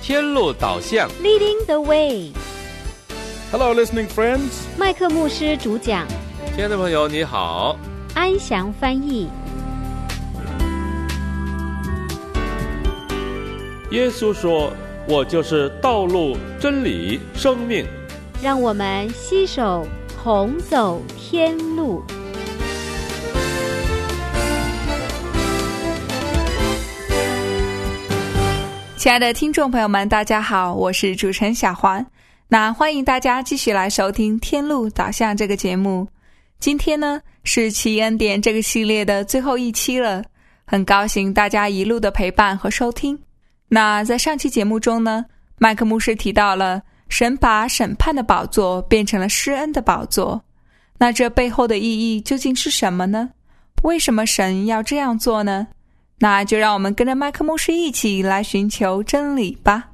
天路导向 Leading the Way。 Hello, listening friends. 麦克牧师主讲， 亲爱的朋友你好， 安详翻译。 耶稣说，我就是道路、真理、生命。 让我们携手同走天路。 亲爱的听众朋友们，大家好，我是主持人小环。那欢迎大家继续来收听天路导向这个节目。今天呢是奇恩典这个系列的最后一期了，很高兴大家一路的陪伴和收听。那在上期节目中呢，麦克牧师提到了神把审判的宝座变成了施恩的宝座。那这背后的意义究竟是什么呢？为什么神要这样做呢？那就让我们跟着麦克牧师一起来寻求真理吧。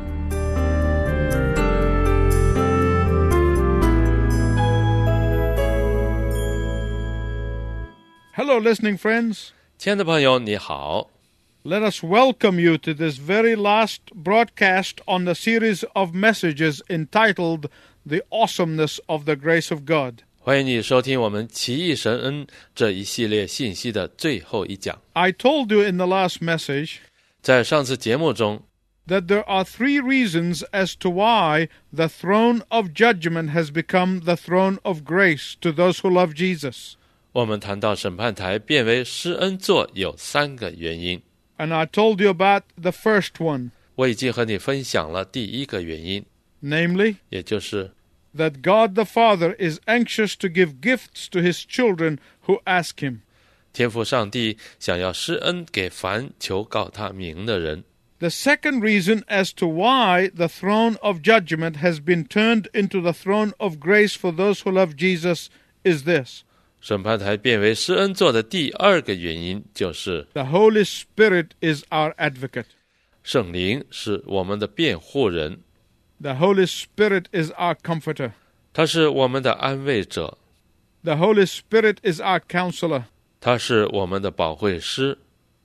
Hello, listening friends. 亲爱的朋友你好， Let us welcome you to this very last broadcast on the series of messages entitled The Awesomeness of the Grace of God. 欢迎你收听我们奇异神恩这一系列信息的最后一讲。 I told you in the last message 在上次节目中， that there are three reasons as to why the throne of judgment has become the throne of grace to those who love Jesus. 我们谈到审判台变为施恩座有3个原因， And I told you about the first one, 我已经和你分享了第一个原因， namely, 也就是 that God the Father is anxious to give gifts to his children who ask him. 天父上帝想要施恩给凡求告他名的人。 The second reason as to why the throne of judgment has been turned into the throne of grace for those who love Jesus is this. 审判台变为施恩座的第2个原因就是 The Holy Spirit is our advocate. 圣灵是我们的辩护人， The Holy Spirit is our comforter. 他是我们的安慰者， The Holy Spirit is our counselor. 他是我们的保惠师，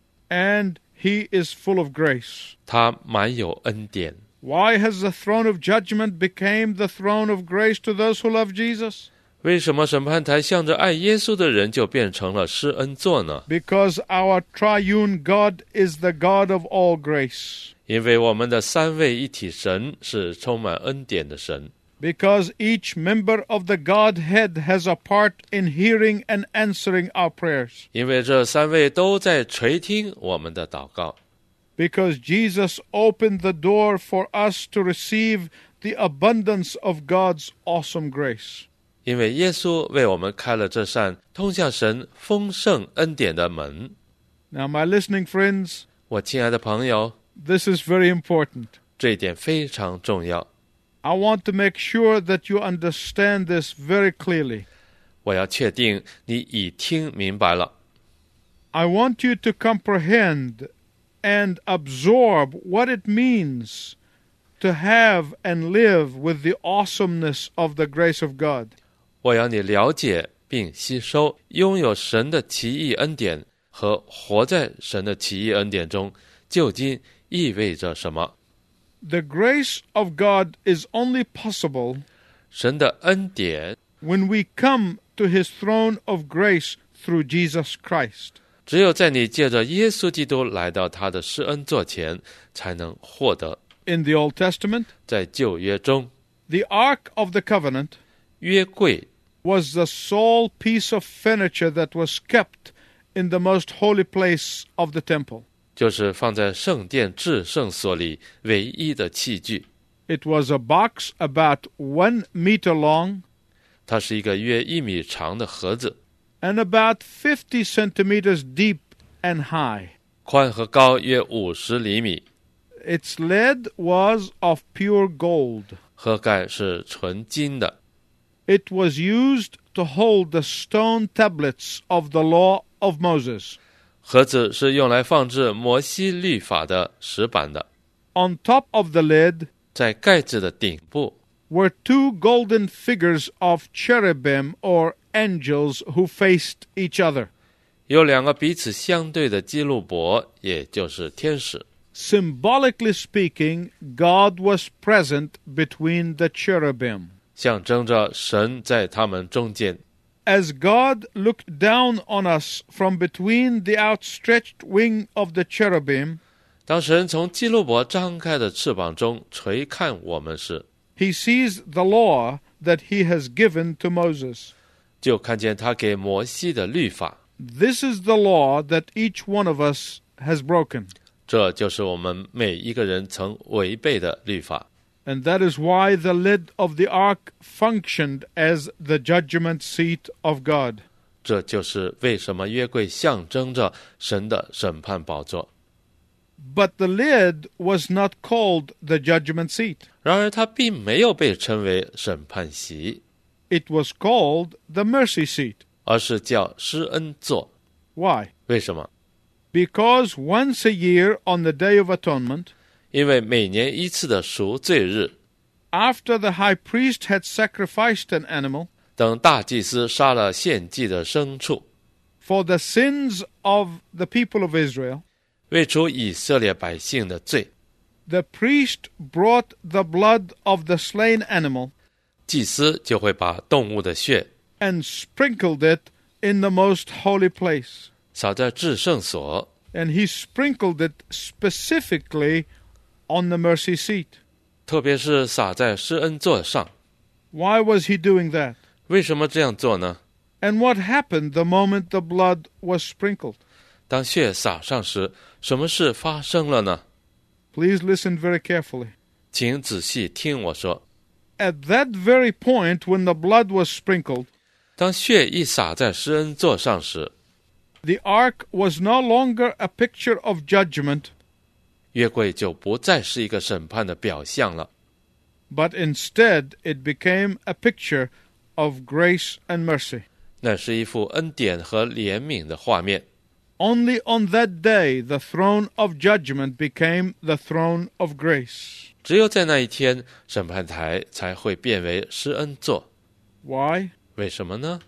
And he is full of grace. 他满有恩典。 Why has the throne of judgment become the throne of grace to those who love Jesus? 为什么审判台向着爱耶稣的人就变成了施恩座呢？ Because our triune God is the God of all grace. 因为我们的三位一体神是充满恩典的神， Because each member of the Godhead has a part in hearing and answering our prayers. 因为这3位都在垂听我们的祷告。 Because Jesus opened the door for us to receive the abundance of God's awesome grace. 因为耶稣为我们开了这扇通向神丰盛恩典的门。 Now, my listening friends, 我亲爱的朋友， this is very important. 这一点非常重要， I want to make sure that you understand this very clearly. 我要确定你已听明白了。 I want you to comprehend and absorb what it means to have and live with the awesomeness of the grace of God. 我要你了解并吸收拥有神的奇异恩典和活在神的奇异恩典中究竟意味着什么。 The grace of God is only possible 神的恩典 when we come to his throne of grace through Jesus Christ. 只有在你借着耶稣基督来到他的施恩座前才能获得。 In the Old Testament, 在旧约中， the Ark of the Covenant 约柜 was the sole piece of furniture that was kept in the most holy place of the temple. 就是放在圣殿至圣所里唯一的器具。 It was a box about 1 meter long 它是一个约1米长的盒子， and about 50 centimeters deep and high. 宽和高约50厘米， Its lid was of pure gold. 盒盖是纯金的。 It was used to hold the stone tablets of the law of Moses. 盒子是用来放置摩西律法的石板的。 On top of the lid 在盖子的顶部 were 2 golden figures of cherubim or angels who faced each other. 有2个彼此相对的基路伯，也就是天使。 Symbolically speaking, God was present between the cherubim. 象征着神在他们中间。 As God looked down on us from between the outstretched wing of the cherubim, 当神从基路伯张开的翅膀中垂看我们时， he sees the law that he has given to Moses. 就看见他给摩西的律法。 This is the law that each one of us has broken. 这就是我们每一个人曾违背的律法。 And that is why the lid of the ark functioned as the judgment seat of God. 这就是为什么约柜象征着神的审判宝座。 But the lid was not called the judgment seat. 然而它并没有被称为审判席， It was called the mercy seat. 而是叫施恩座。 Why? 为什么？ Because once a year on the Day of Atonement, 因为每年一次的赎罪日， after the high priest had sacrificed an animal 等大祭司杀了献祭的牲畜， for the sins of the people of Israel, 为除以色列百姓的罪， the priest brought the blood of the slain animal 祭司就会把动物的血 and sprinkled it in the most holy place. 撒在至圣所， And he sprinkled it specifically on the mercy seat. 特别是撒在施恩座上。 Why was he doing that? 为什么这样做呢？ And what happened the moment the blood was sprinkled? 当血洒上时，什么事发生了呢？ Please listen very carefully. 请仔细听我说。 At that very point when the blood was sprinkled, 当血一洒在施恩座上时， the ark was no longer a picture of judgment, 约柜就不再是一个审判的表象了， but instead it became a picture of grace and mercy. 那是一幅恩典和怜悯的画面。 Only on that day the throne of judgment became the throne of grace. 只有在那一天，审判台才会变为施恩座。 Why? 为什么呢？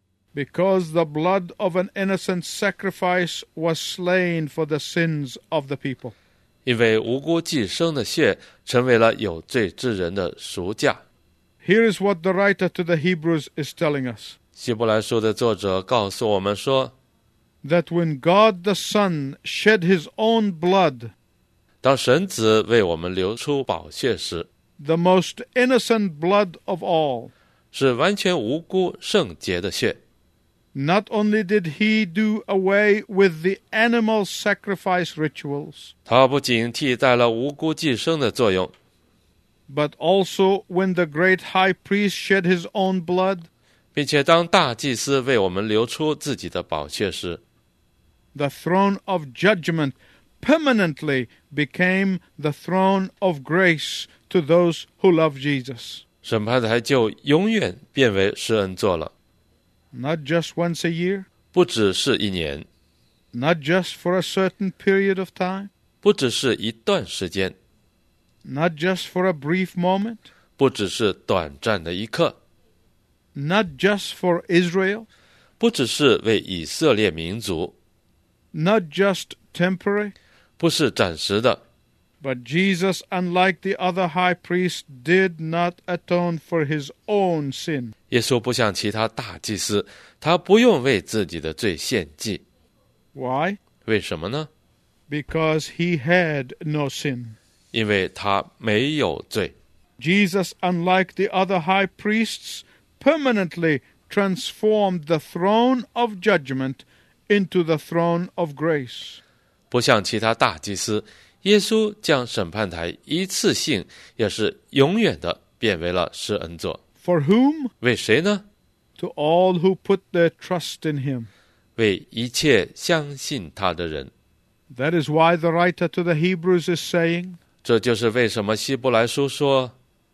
Because the blood of an innocent sacrifice was slain for the sins of the people. 因为无辜寄生的血成为了有罪之人的赎价。 Here is what the writer to the Hebrews is telling us. 希伯来书的作者告诉我们说， That when God the Son shed his own blood, 当神子为我们流出宝血时， the most innocent blood of all, 是完全无辜圣洁的血。 not only did he do away with the animal sacrifice rituals, 它不仅替代了无辜寄生的作用， but also when the great high priest shed his own blood, 并且当大祭司为我们流出自己的宝血时， the throne of judgment permanently became the throne of grace to those who love Jesus. 审判台就永远变为施恩座了。 Not just once a year, 不只是一年， not just for a certain period of time, 不只是一段时间， not just for a brief moment, 不只是短暂的一刻， not just for Israel, 不只是为以色列民族， not just temporary, 不是暂时的。 but Jesus, unlike the other high priests, did not atone for his own sin. 耶稣不像其他大祭司，他不用为自己的罪献祭。 Why? 为什么呢？ Because he had no sin. 因为他没有罪。 Jesus, unlike the other high priests, permanently transformed the throne of judgment into the throne of grace. 不像其他大祭司，耶稣将审判台一次性也是永远的变为了施恩座。 For whom? 为谁呢？ To all who put their trust in him. 为一切相信他的人。 That is why the writer to the Hebrews is saying, 这就是为什么希伯来书说，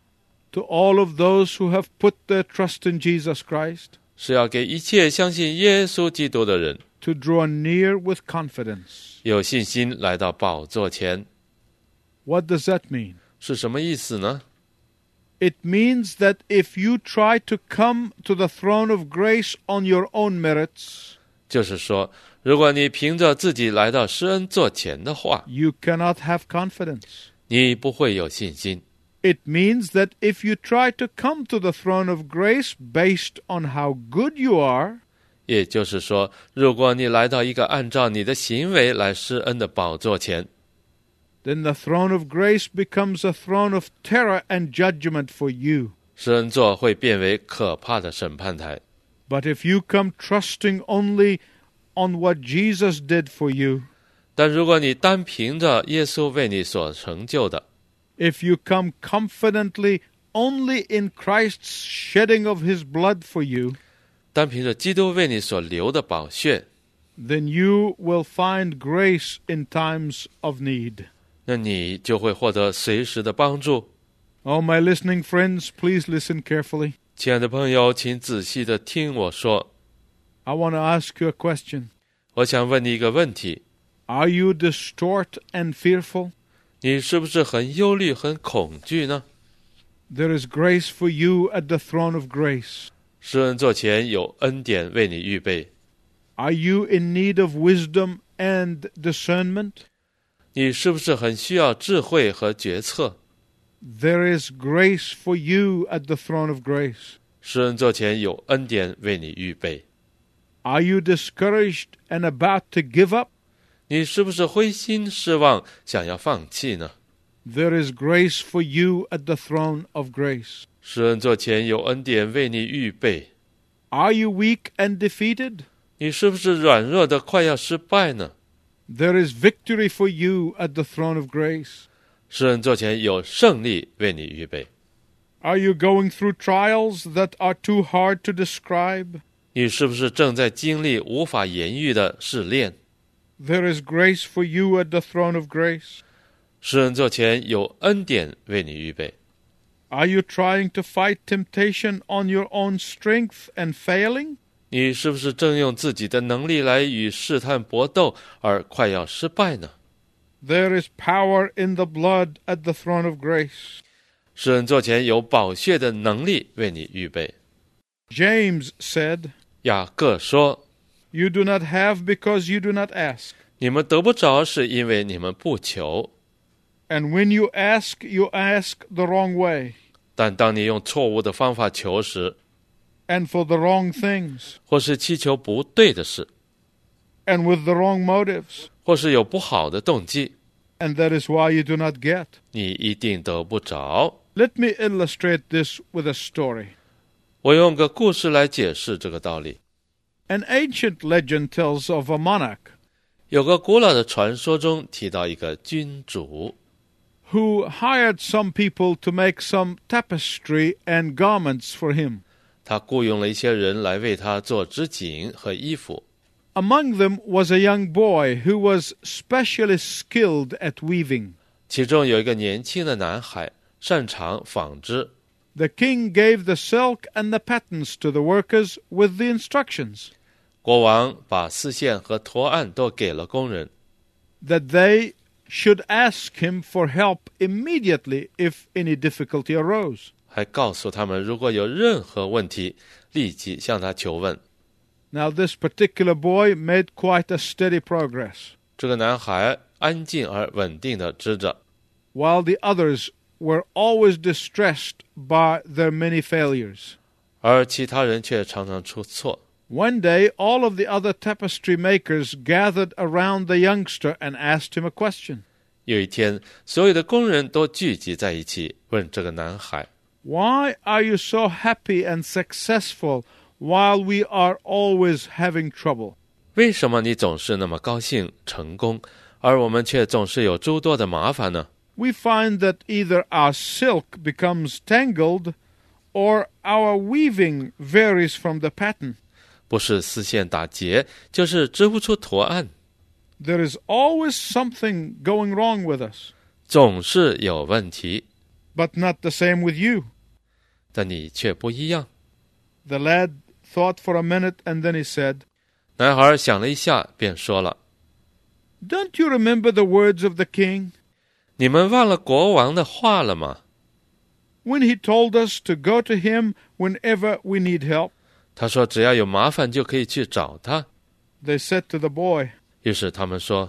to all of those who have put their trust in Jesus Christ, 是要给一切相信耶稣基督的人 to draw near with confidence. 有信心来到宝座前。 What does that mean? 是什么意思呢？ It means that if you try to come to the throne of grace on your own merits, 就是说， 如果你凭着自己来到施恩座前的话， you cannot have confidence. 你不会有信心。 It means that if you try to come to the throne of grace based on how good you are, 也就是说，如果你来到一个按照你的行为来施恩的宝座前， then the throne of grace becomes a throne of terror and judgment for you. 施恩座会变为可怕的审判台。 But if you come trusting only on what Jesus did for you, 但如果你单凭着耶稣为你所成就的， if you come confidently only in Christ's shedding of his blood for you, 单凭着基督为你所流的宝血， then you will find grace in times of need. 那你就会获得随时的帮助。 Oh, my listening friends, please listen carefully. 亲爱的朋友，请仔细的听我说。 I want to ask you a question. 我想问你一个问题， Are you distraught and fearful? 你是不是很忧虑、很恐惧呢？ There is grace for you at the throne of grace. 施恩座前有恩典为你预备。 Are you in need of wisdom and discernment? 你是不是很需要智慧和决策？ There is grace for you at the throne of grace. 施恩座前有恩典为你预备。 Are you discouraged and about to give up? 你是不是灰心失望，想要放弃呢？ There is grace for you at the throne of grace. 施恩座前有恩典为你预备。 Are you weak and defeated? 你是不是软弱的快要失败呢？ There is victory for you at the throne of grace. 施恩座前有胜利为你预备。 Are you going through trials that are too hard to describe? 你是不是正在经历无法言喻的试炼？ There is grace for you at the throne of grace. 施恩座前有恩典为你预备。 Are you trying to fight temptation on your own strength and failing? 你是不是正用自己的能力来与试探搏斗，而快要失败呢？ There is power in the blood at the throne of grace. 施恩座前有宝血的能力为你预备。 James said, 雅各说， You do not have because you do not ask. 你们得不着是因为你们不求， And when you ask the wrong way 但当你用错误的方法求时， and for the wrong things 或是祈求不对的事， and with the wrong motives. 或是有不好的动机， And that is why you do not get. 你一定得不着。 Let me illustrate this with a story. 我用个故事来解释这个道理。 An ancient legend tells of a monarch 有个古老的传说中提到一个君主， who hired some people to make some tapestry and garments for him. 他雇佣了一些人来为他做织锦和衣服。 Among them was a young boy who was specially skilled at weaving. 其中有一个年轻的男孩擅长纺织。 The king gave the silk and the patterns to the workers with the instructions 国王把丝线和图案都给了工人， that they should ask him for help immediately if any difficulty arose. 还告诉他们如果有任何问题，立即向他求问。 Now this particular boy made quite a steady progress, 这个男孩安静而稳定地织着， while the others were always distressed by their many failures. 而其他人却常常出错。 One day, all of the other tapestry makers gathered around the youngster and asked him a question. 有一天，所有的工人都聚集在一起，问这个男孩， Why are you so happy and successful while we are always having trouble? 为什么你总是那么高兴成功，而我们却总是有诸多的麻烦呢？ We find that either our silk becomes tangled or our weaving varies from the pattern. 不是丝线打结，就是织不出图案， There is always something going wrong with us, 总是有问题。 but not the same with you. 但你却不一样。 The lad thought for a minute and then he said, 男孩想了一下，便说了， Don't you remember the words of the king 你们忘了国王的话了吗？ when he told us to go to him whenever we need help? 他说只要有麻烦就可以去找他。 They said to the boy, 于是他们说，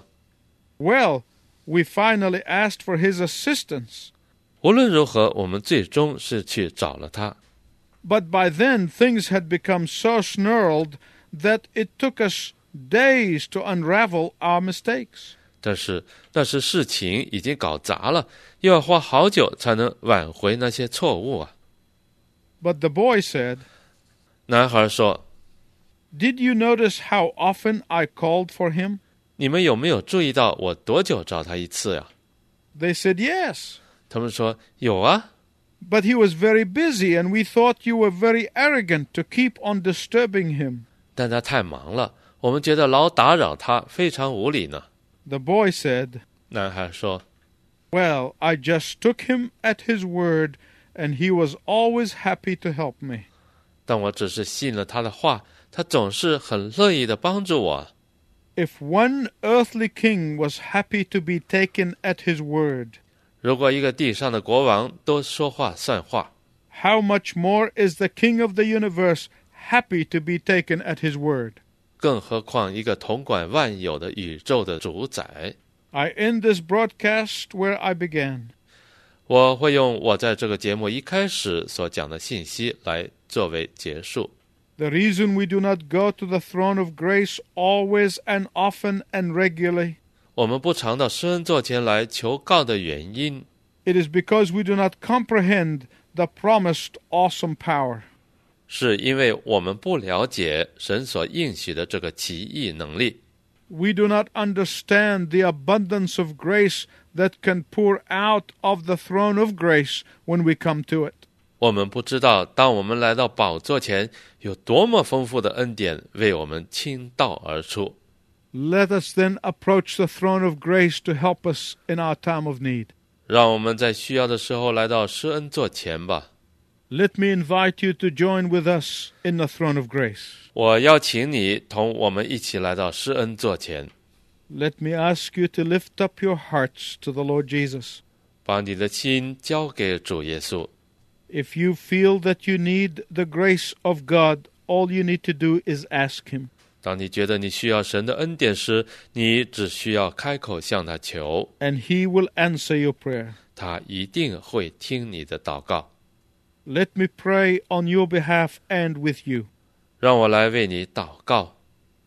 Well, we finally asked for his assistance. 无论如何，我们最终是去找了他。 But by then things had become so snarled that it took us days to unravel our mistakes. 但是事情已经搞砸了，又要花好久才能挽回那些错误啊。 But the boy said, 男孩说， Did you notice how often I called for him? 你们有没有注意到我多久找他一次呀？ They said, Yes. 他们说，有啊。 But he was very busy, and we thought you were very arrogant to keep on disturbing him. 但他太忙了，我们觉得老打扰他非常无理呢。 The boy said, 男孩说， Well, I just took him at his word, and he was always happy to help me. 但我只是信了他的话，他总是很乐意的帮助我。 If one earthly king was happy to be taken at his word, 如果一个地上的国王都说话算话， how much more is the King of the universe happy to be taken at his word? 更何况一个统管万有的宇宙的主宰。 I end this broadcast where I began. 我会用我在这个节目一开始所讲的信息来作为结束。 The reason we do not go to the throne of grace always and often and regularly, 我们不常到施恩座前来求告的原因， it is because we do not comprehend the promised awesome power. 是因为我们不了解神所应许的这个奇异能力。 We do not understand the abundance of grace that can pour out of the throne of grace when we come to it. 我们不知道，当我们来到宝座前，有多么丰富的恩典为我们倾倒而出。 Let us then approach the throne of grace to help us in our time of need. 让我们在需要的时候来到施恩座前吧。 Let me invite you to join with us in the throne of grace. 我邀请你同我们一起来到施恩座前， Let me ask you to lift up your hearts to the Lord Jesus. 把你的心交给主耶稣。 If you feel that you need the grace of God, all you need to do is ask Him. 当你觉得你需要神的恩典时，你只需要开口向他求， And He will answer your prayer. 他一定会听你的祷告。 Let me pray on your behalf and with you. 让我来为你祷告。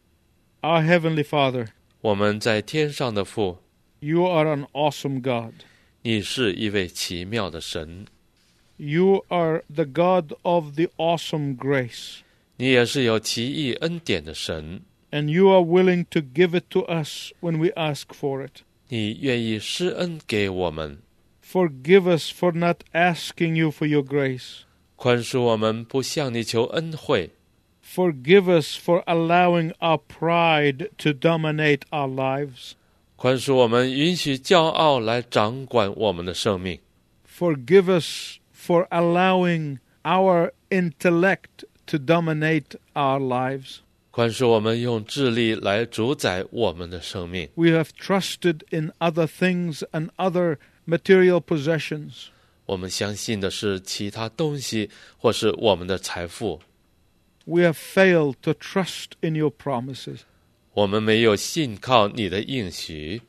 Our Heavenly Father, 我们在天上的父， you are an awesome God. 你是一位奇妙的神， You are the God of the awesome grace. 你也是有奇异恩典的神， And you are willing to give it to us when we ask for it. 你愿意施恩给我们， Forgive us for not asking you for your grace. 宽恕我们不向你求恩惠， Forgive us for allowing our pride to dominate our lives. 宽恕我们允许骄傲来掌管我们的生命， Forgive us for allowing our intellect to dominate our lives. 宽恕我们用智力来主宰我们的生命。 We have trusted in other things and other material possessions. 我们相信的是其他东西，或是我们的财富。 We have failed to trust in your promises. 我们没有信靠你的应许。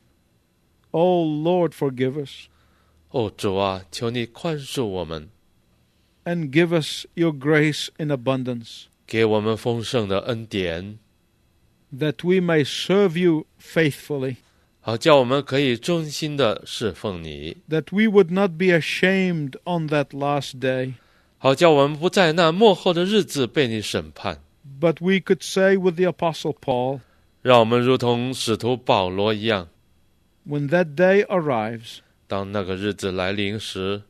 Oh Lord, forgive us 哦，主啊，求你宽恕我们， and give us your grace in abundance, 给我们丰盛的恩典， that we may serve you faithfully, 好叫我们可以忠心的侍奉你， that we would not be ashamed on that last day, 好叫我们不在那末后的日子被你审判。 but we could say with the Apostle Paul, 让我们如同使徒保罗一样， when that day arrives, 当那个日子来临时，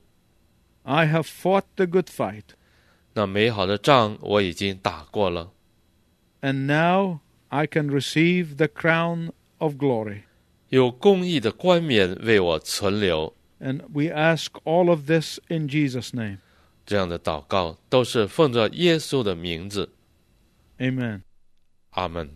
I have fought the good fight, 那美好的仗我已经打过了， and now I can receive the crown of glory. 有公义的冠冕为我存留。 And we ask all of this in Jesus' name. 这样的祷告都是奉着耶稣的名字。 Amen. 阿们。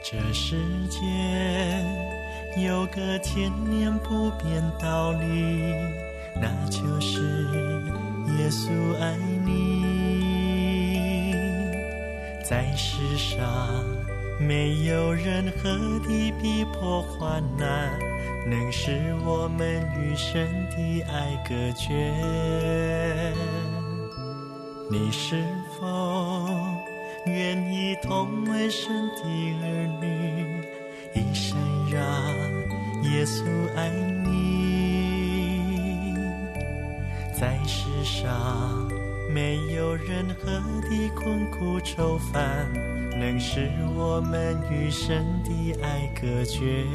这世间有个千年不变道理，那就是耶稣爱你。在世上没有任何的逼迫患难能使我们与神的爱隔绝。你是否愿意同为神的儿女，一生让耶稣爱你？在世上没有任何的困苦愁烦能使我们与神的爱隔绝。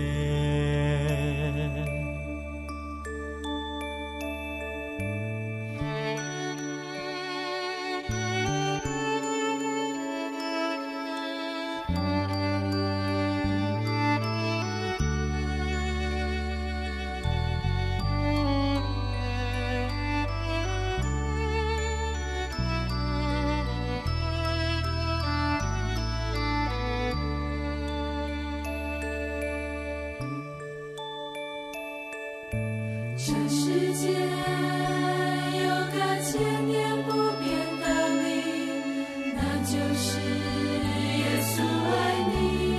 这世界有个千年不变的理，那就是耶稣爱你。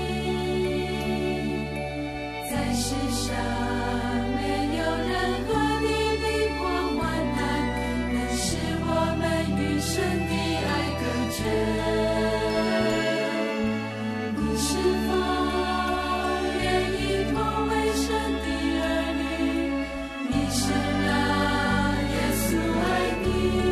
在世上没有任何的逼迫患难能使我们与神的爱隔绝。你是否愿意同为神的儿女，一生让耶稣爱你？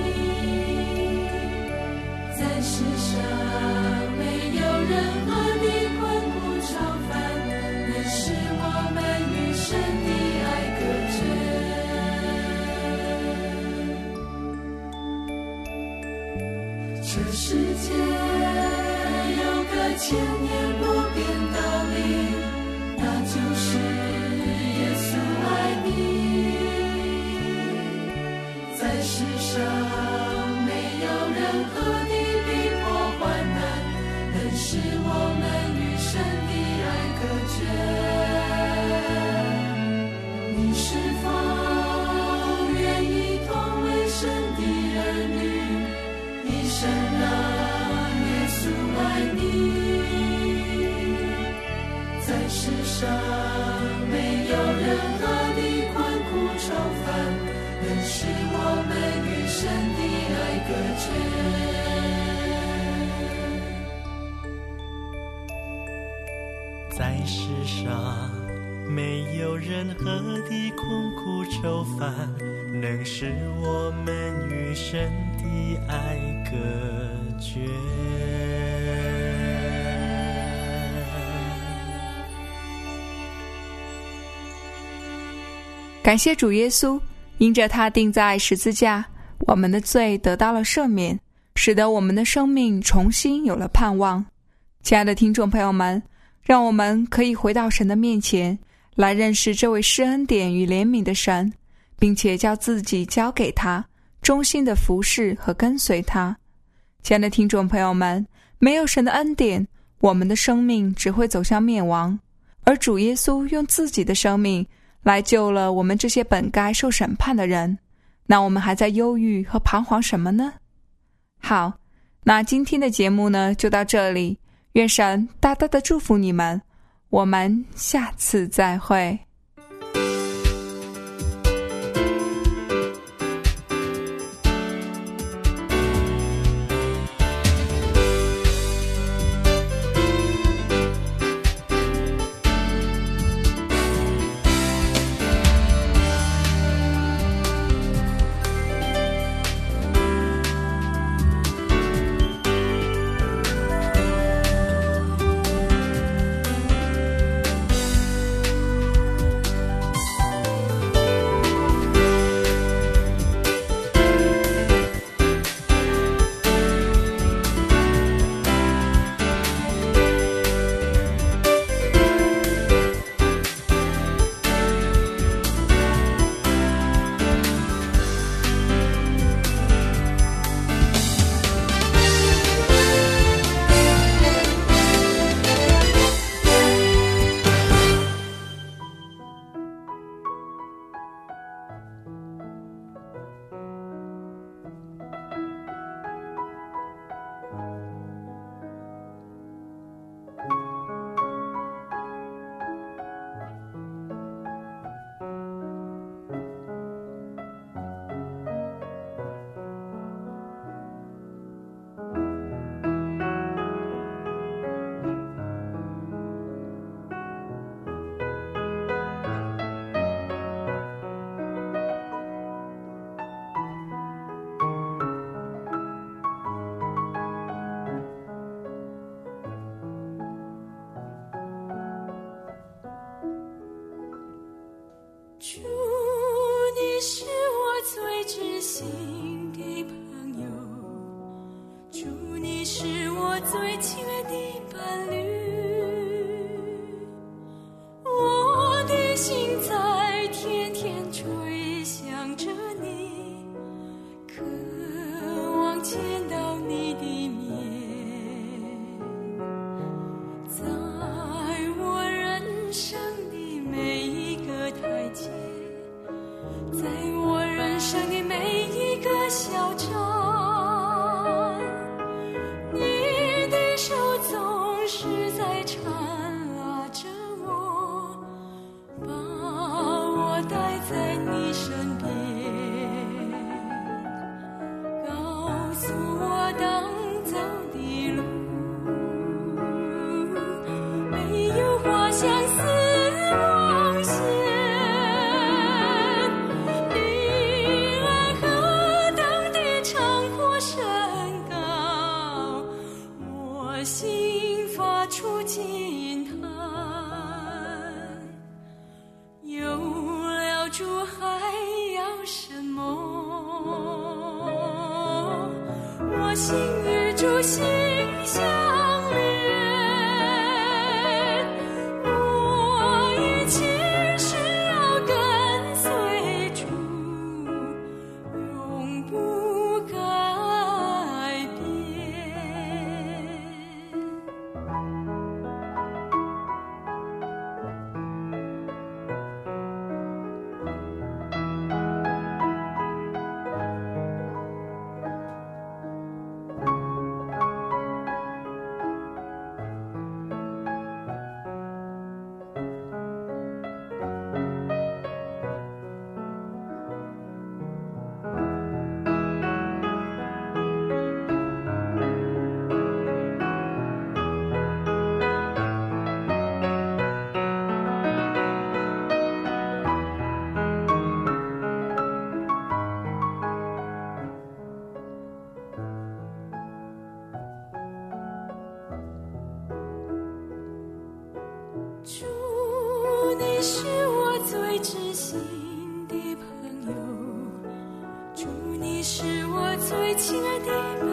在世上没有任何的困苦愁烦能使我们与神的爱隔绝。这世界有个千年不变道理，那就是耶稣爱你。在世上没有任何的逼迫患难能使我们与神的爱隔绝。你是否愿意同为神的儿女，一生让耶稣爱你？在世上没有任何的困苦愁烦能使我们与神的爱隔绝。 在世上没有任何的困苦愁烦能使我们与神的爱隔绝。 感谢主耶稣，因着他钉在十字架，我们的罪得到了赦免，使得我们的生命重新有了盼望。亲爱的听众朋友们，让我们可以回到神的面前，来认识这位施恩典与怜悯的神，并且将自己交给他，忠心的服侍和跟随他。亲爱的听众朋友们，没有神的恩典，我们的生命只会走向灭亡，而主耶稣用自己的生命来救了我们这些本该受审判的人，那我们还在忧郁和彷徨什么呢？好，那今天的节目呢就到这里，愿神大大的祝福你们，我们下次再会。 我最亲爱的伴侣，我的心在天天吹响着你，渴望见到你的面，在我人生的每一个台阶，在我人生的每一个小站，你的手总是在缠拉着我，把我带在你身边，告诉我当走的路，没有花香似望线，你爱何等的长阔深高，我心发出惊叹，有了主还要什么？我心与主心相连，我一切是要跟随主，永不改变。主，你是我最知心的朋友，主，你是我最亲爱的